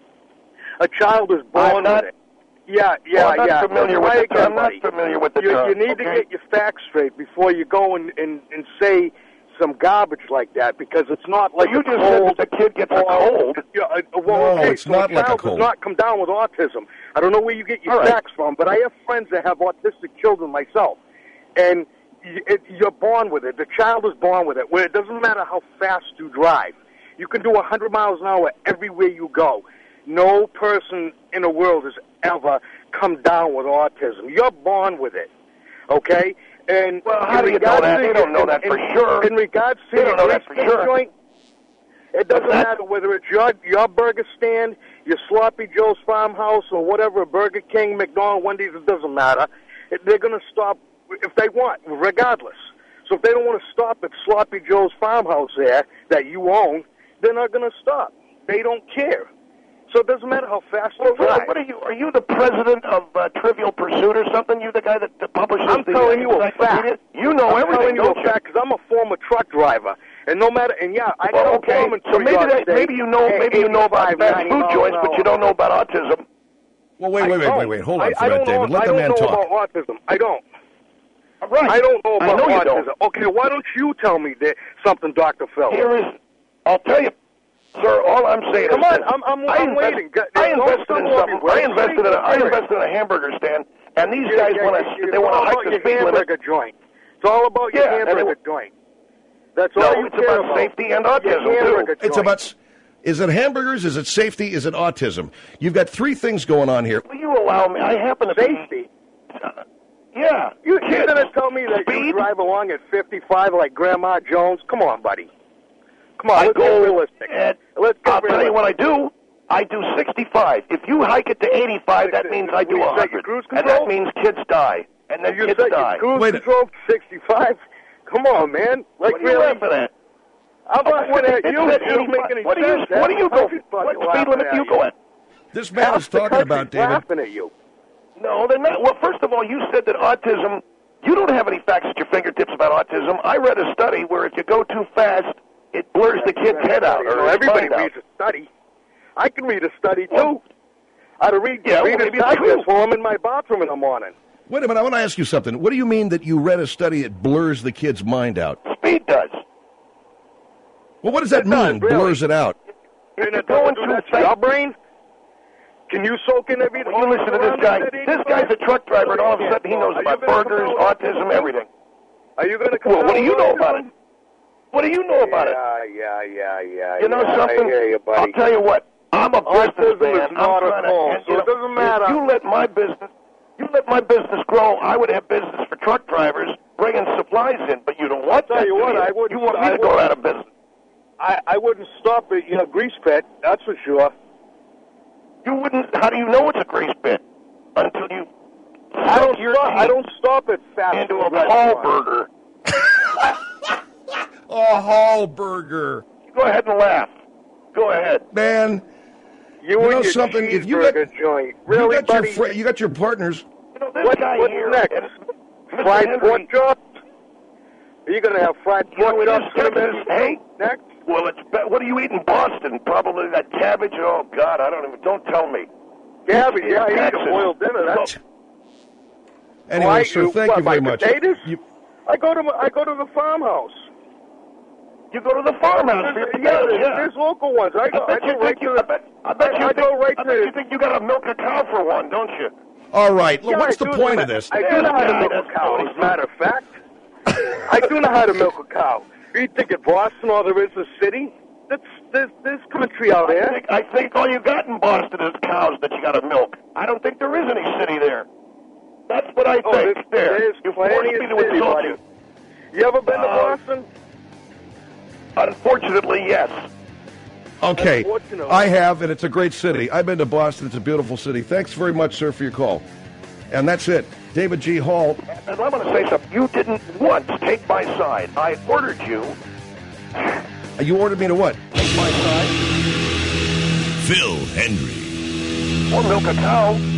[SPEAKER 14] A child is born
[SPEAKER 9] I'm not,
[SPEAKER 14] with it. Yeah, yeah,
[SPEAKER 9] I'm not
[SPEAKER 14] yeah.
[SPEAKER 9] Familiar with the term. I'm not familiar with the
[SPEAKER 14] you,
[SPEAKER 9] term.
[SPEAKER 14] You need
[SPEAKER 9] okay?
[SPEAKER 14] to get your facts straight before you go and, and, and say some garbage like that, because it's not like
[SPEAKER 9] well, you
[SPEAKER 14] a
[SPEAKER 9] just
[SPEAKER 14] cold.
[SPEAKER 9] said that the kid gets a cold.
[SPEAKER 14] Yeah, uh, well,
[SPEAKER 7] no,
[SPEAKER 14] okay,
[SPEAKER 7] it's
[SPEAKER 14] so
[SPEAKER 7] not
[SPEAKER 14] a
[SPEAKER 7] like a
[SPEAKER 14] child
[SPEAKER 7] cold.
[SPEAKER 14] does not come down with autism. I don't know where you get your
[SPEAKER 9] All right.
[SPEAKER 14] facts from, but I have friends that have autistic children myself, and y- it, you're born with it. The child is born with it. Where it doesn't matter how fast you drive. You can do one hundred miles an hour everywhere you go. No person in the world has ever come down with autism. You're born with it, okay? And
[SPEAKER 9] well, how do you know that? They don't know that for sure.
[SPEAKER 14] In regards to
[SPEAKER 9] they don't know that for sure.
[SPEAKER 14] Joint, it doesn't matter whether it's your your burger stand, your Sloppy Joe's Farmhouse, or whatever, Burger King, McDonald's, Wendy's. It doesn't matter. They're going to stop if they want, regardless. So if they don't want to stop at Sloppy Joe's Farmhouse there that you own, they're not going to stop. They don't care. So it doesn't matter how fast you
[SPEAKER 9] well,
[SPEAKER 14] drive.
[SPEAKER 9] What are you? Are you the president of uh, Trivial Pursuit or something? You the guy that, that publishes
[SPEAKER 14] I'm
[SPEAKER 9] the
[SPEAKER 14] telling
[SPEAKER 9] uh,
[SPEAKER 14] you a fact.
[SPEAKER 9] You know
[SPEAKER 14] I'm
[SPEAKER 9] everything,
[SPEAKER 14] telling you
[SPEAKER 9] don't
[SPEAKER 14] a
[SPEAKER 9] you?
[SPEAKER 14] fact because I'm a former truck driver, and no matter. And yeah, I
[SPEAKER 9] well,
[SPEAKER 14] got
[SPEAKER 9] okay.
[SPEAKER 14] a foreman
[SPEAKER 9] So maybe that,
[SPEAKER 14] State,
[SPEAKER 9] maybe you know maybe you know about fast food joints, but you don't know about autism.
[SPEAKER 7] Well, wait, wait, wait, wait, wait. Hold on
[SPEAKER 14] I,
[SPEAKER 7] for
[SPEAKER 14] I
[SPEAKER 7] that,
[SPEAKER 14] don't
[SPEAKER 7] David.
[SPEAKER 14] know,
[SPEAKER 7] Let
[SPEAKER 14] I
[SPEAKER 7] the man
[SPEAKER 14] don't know
[SPEAKER 7] talk.
[SPEAKER 14] about autism. I don't.
[SPEAKER 9] Right.
[SPEAKER 14] I don't know about
[SPEAKER 9] I know you
[SPEAKER 14] autism.
[SPEAKER 9] don't.
[SPEAKER 14] Okay, why don't you tell me that something, Doctor Phil?
[SPEAKER 9] Here is, I'll tell you, sir. All I'm saying
[SPEAKER 14] Come
[SPEAKER 9] is,
[SPEAKER 14] on, I'm, I'm,
[SPEAKER 9] I
[SPEAKER 14] I'm
[SPEAKER 9] invest,
[SPEAKER 14] waiting.
[SPEAKER 9] I
[SPEAKER 14] Don't
[SPEAKER 9] invested in
[SPEAKER 14] stop
[SPEAKER 9] something.
[SPEAKER 14] me,
[SPEAKER 9] I invested in a, I
[SPEAKER 14] Wait.
[SPEAKER 9] invested in a hamburger stand, and these
[SPEAKER 14] Yeah,
[SPEAKER 9] guys
[SPEAKER 14] yeah,
[SPEAKER 9] want
[SPEAKER 14] yeah,
[SPEAKER 9] to they want to hike the
[SPEAKER 14] your
[SPEAKER 9] speed limit.
[SPEAKER 14] hamburger joint. It's all about your
[SPEAKER 9] Yeah, and
[SPEAKER 14] hamburger
[SPEAKER 9] it-
[SPEAKER 14] joint. That's
[SPEAKER 9] No,
[SPEAKER 14] all you
[SPEAKER 9] it's
[SPEAKER 14] care
[SPEAKER 9] about safety and
[SPEAKER 14] Your
[SPEAKER 9] autism,
[SPEAKER 14] hamburger
[SPEAKER 9] too.
[SPEAKER 7] It's
[SPEAKER 14] joint.
[SPEAKER 7] about. s- Is it hamburgers? Is it safety? Is it autism? You've got three things going on here.
[SPEAKER 9] Will you allow me? I happen to
[SPEAKER 14] safety.
[SPEAKER 9] Be, uh, yeah,
[SPEAKER 14] You,
[SPEAKER 9] kids.
[SPEAKER 14] you're going to tell me that
[SPEAKER 9] Speed?
[SPEAKER 14] you drive along at fifty-five like Grandma Jones? Come on, buddy. Come on,
[SPEAKER 9] I
[SPEAKER 14] let's
[SPEAKER 9] go
[SPEAKER 14] get realistic.
[SPEAKER 9] At,
[SPEAKER 14] Let's get
[SPEAKER 9] I'll
[SPEAKER 14] realistic.
[SPEAKER 9] tell you what I do. I do sixty-five. If you hike it to eighty-five, that means I do
[SPEAKER 14] You
[SPEAKER 9] one
[SPEAKER 14] set your
[SPEAKER 9] hundred.
[SPEAKER 14] cruise
[SPEAKER 9] And
[SPEAKER 14] control?
[SPEAKER 9] that means kids die. And then
[SPEAKER 14] You
[SPEAKER 9] kids
[SPEAKER 14] set
[SPEAKER 9] die.
[SPEAKER 14] your cruise
[SPEAKER 7] Wait a-
[SPEAKER 14] control to sixty-five? Come on, man. Like,
[SPEAKER 9] What are you
[SPEAKER 14] really?
[SPEAKER 9] laughing at?
[SPEAKER 14] I'm laughing at
[SPEAKER 9] It
[SPEAKER 14] you.
[SPEAKER 9] said
[SPEAKER 14] It don't make
[SPEAKER 9] eighty-five.
[SPEAKER 14] any
[SPEAKER 9] What do you?
[SPEAKER 14] sense.
[SPEAKER 9] What do you go?
[SPEAKER 14] Everybody's
[SPEAKER 9] What speed
[SPEAKER 14] laughing
[SPEAKER 9] limit do you
[SPEAKER 14] at
[SPEAKER 9] go at?
[SPEAKER 7] This man is
[SPEAKER 14] Half the
[SPEAKER 7] talking
[SPEAKER 14] country's
[SPEAKER 7] about, David.
[SPEAKER 14] laughing at you.
[SPEAKER 9] No, they're not. Well, first of all, you said that autism. You don't have any facts at your fingertips about autism. I read a study where if you go too fast, it blurs the kid's head out.
[SPEAKER 14] You
[SPEAKER 9] Or
[SPEAKER 14] know,
[SPEAKER 9] his
[SPEAKER 14] everybody
[SPEAKER 9] mind out.
[SPEAKER 14] reads a study. I can read a study, too.
[SPEAKER 9] Well,
[SPEAKER 14] I'd read,
[SPEAKER 9] yeah,
[SPEAKER 14] read
[SPEAKER 9] well,
[SPEAKER 14] a
[SPEAKER 9] maybe it's
[SPEAKER 14] digest
[SPEAKER 9] true.
[SPEAKER 14] for him in my bathroom in the morning.
[SPEAKER 7] Wait a minute. I want to ask you something. What do you mean that you read a study that blurs the kid's mind out?
[SPEAKER 9] Speed does.
[SPEAKER 7] Well, what does that
[SPEAKER 14] It does,
[SPEAKER 7] mean?
[SPEAKER 14] really.
[SPEAKER 7] Blurs it out.
[SPEAKER 9] If
[SPEAKER 14] And
[SPEAKER 9] you're
[SPEAKER 14] it doesn't
[SPEAKER 9] going
[SPEAKER 14] do
[SPEAKER 9] too
[SPEAKER 14] that to your
[SPEAKER 9] fast.
[SPEAKER 14] brain? Can you soak in every...
[SPEAKER 9] Well, you listen to this guy. This guy's a truck driver, and all of a sudden he knows
[SPEAKER 14] Are you
[SPEAKER 9] about
[SPEAKER 14] gonna
[SPEAKER 9] burgers,
[SPEAKER 14] come out-
[SPEAKER 9] autism, everything.
[SPEAKER 14] Are you going to come
[SPEAKER 9] Well, what
[SPEAKER 14] out
[SPEAKER 9] do you
[SPEAKER 14] with
[SPEAKER 9] know
[SPEAKER 14] autism?
[SPEAKER 9] about it? What do you know about it?
[SPEAKER 14] Yeah, yeah, yeah, yeah.
[SPEAKER 9] You know
[SPEAKER 14] yeah,
[SPEAKER 9] something?
[SPEAKER 14] I hear you, buddy.
[SPEAKER 9] I'll tell you what. I'm a
[SPEAKER 14] Autism
[SPEAKER 9] businessman.
[SPEAKER 14] is not
[SPEAKER 9] I'm
[SPEAKER 14] a
[SPEAKER 9] trying to,
[SPEAKER 14] call,
[SPEAKER 9] and,
[SPEAKER 14] so
[SPEAKER 9] you
[SPEAKER 14] it
[SPEAKER 9] know,
[SPEAKER 14] doesn't matter.
[SPEAKER 9] If you let my business, you let my business grow, I would have business for truck drivers bringing supplies in. But you don't want
[SPEAKER 14] I'll tell
[SPEAKER 9] that.
[SPEAKER 14] you
[SPEAKER 9] do
[SPEAKER 14] what,
[SPEAKER 9] you?
[SPEAKER 14] I wouldn't-
[SPEAKER 9] You want me
[SPEAKER 14] I
[SPEAKER 9] to go
[SPEAKER 14] wouldn't-
[SPEAKER 9] out of business?
[SPEAKER 14] I, I wouldn't stop at your grease pit, that's for sure.
[SPEAKER 9] You wouldn't. How do you know it's a grease pit until you?
[SPEAKER 14] I don't
[SPEAKER 9] your
[SPEAKER 14] stop. I
[SPEAKER 9] teeth
[SPEAKER 14] don't stop at fast
[SPEAKER 9] into
[SPEAKER 14] food
[SPEAKER 9] a
[SPEAKER 14] restaurants.
[SPEAKER 9] Hallburger.
[SPEAKER 7] A Hallburger.
[SPEAKER 9] Go ahead and laugh. Go ahead.
[SPEAKER 7] Man,
[SPEAKER 14] You,
[SPEAKER 7] You
[SPEAKER 14] and
[SPEAKER 7] know
[SPEAKER 14] your
[SPEAKER 7] something? If you got-
[SPEAKER 14] cheeseburger joint, really,
[SPEAKER 7] you got your
[SPEAKER 14] buddy?
[SPEAKER 7] fr- you got your partners.
[SPEAKER 9] You know, this
[SPEAKER 14] What,
[SPEAKER 9] guy
[SPEAKER 14] what's
[SPEAKER 9] here.
[SPEAKER 14] next?
[SPEAKER 9] and- Mister
[SPEAKER 14] Fried
[SPEAKER 9] Henry,
[SPEAKER 14] pork chops? Are you going to have fried
[SPEAKER 9] You know,
[SPEAKER 14] pork
[SPEAKER 9] it is
[SPEAKER 14] chops in a
[SPEAKER 9] Texas.
[SPEAKER 14] minute?
[SPEAKER 9] Hey,
[SPEAKER 14] Next?
[SPEAKER 9] well, it's be- what do you eat in Boston? Probably that cabbage. Oh God, I don't even. Don't tell me.
[SPEAKER 14] Cabbage,
[SPEAKER 9] It's
[SPEAKER 14] yeah, I eat a
[SPEAKER 9] Texas.
[SPEAKER 14] boiled dinner. That's
[SPEAKER 7] Anyway,
[SPEAKER 14] Why,
[SPEAKER 7] sir,
[SPEAKER 14] you-
[SPEAKER 7] thank
[SPEAKER 14] what,
[SPEAKER 7] you very
[SPEAKER 14] my
[SPEAKER 7] much.
[SPEAKER 14] potatoes?
[SPEAKER 7] You,
[SPEAKER 14] I go to my- I go to the farmhouse.
[SPEAKER 9] You go to the farmhouse for your
[SPEAKER 14] Yeah,
[SPEAKER 9] potatoes.
[SPEAKER 14] there's,
[SPEAKER 9] Yeah.
[SPEAKER 14] there's local ones. I
[SPEAKER 9] I
[SPEAKER 14] go, I
[SPEAKER 9] bet you
[SPEAKER 14] go right
[SPEAKER 9] think you.
[SPEAKER 14] to
[SPEAKER 9] I bet. I bet
[SPEAKER 14] I-
[SPEAKER 9] you
[SPEAKER 14] I
[SPEAKER 9] think.
[SPEAKER 14] go right
[SPEAKER 9] I bet
[SPEAKER 14] to-
[SPEAKER 9] you think you got to milk a cow for one, don't you?
[SPEAKER 7] all right.
[SPEAKER 14] Yeah,
[SPEAKER 7] What's
[SPEAKER 14] I
[SPEAKER 7] the
[SPEAKER 14] do
[SPEAKER 7] point
[SPEAKER 14] know-
[SPEAKER 7] of this?
[SPEAKER 14] I do know how to
[SPEAKER 9] Yeah,
[SPEAKER 14] milk
[SPEAKER 9] that's
[SPEAKER 14] a cow,
[SPEAKER 9] funny.
[SPEAKER 14] as a matter of fact. I do know how to milk a cow. You think in Boston all there is a city? That's, there's, there's country out
[SPEAKER 9] I
[SPEAKER 14] there.
[SPEAKER 9] think, I think all you got in Boston is cows that you got to milk. I don't think there is any city there. That's what I
[SPEAKER 14] Oh,
[SPEAKER 9] think.
[SPEAKER 14] there's,
[SPEAKER 9] there.
[SPEAKER 14] there's
[SPEAKER 9] You
[SPEAKER 14] plenty
[SPEAKER 9] forced
[SPEAKER 14] of
[SPEAKER 9] me to
[SPEAKER 14] cities,
[SPEAKER 9] insult
[SPEAKER 14] buddy.
[SPEAKER 9] you.
[SPEAKER 14] You ever been to
[SPEAKER 9] Uh,
[SPEAKER 14] Boston?
[SPEAKER 9] Unfortunately, yes.
[SPEAKER 7] Okay,
[SPEAKER 14] Unfortunately.
[SPEAKER 7] I have, and it's a great city. I've been to Boston. It's a beautiful city. Thanks very much, sir, for your call. And that's it. David G. Hall.
[SPEAKER 9] And I'm going to say something. You didn't once take my side. I ordered you.
[SPEAKER 7] You ordered me to what?
[SPEAKER 9] Take my side.
[SPEAKER 1] Phil Hendry.
[SPEAKER 9] Or milk a cow.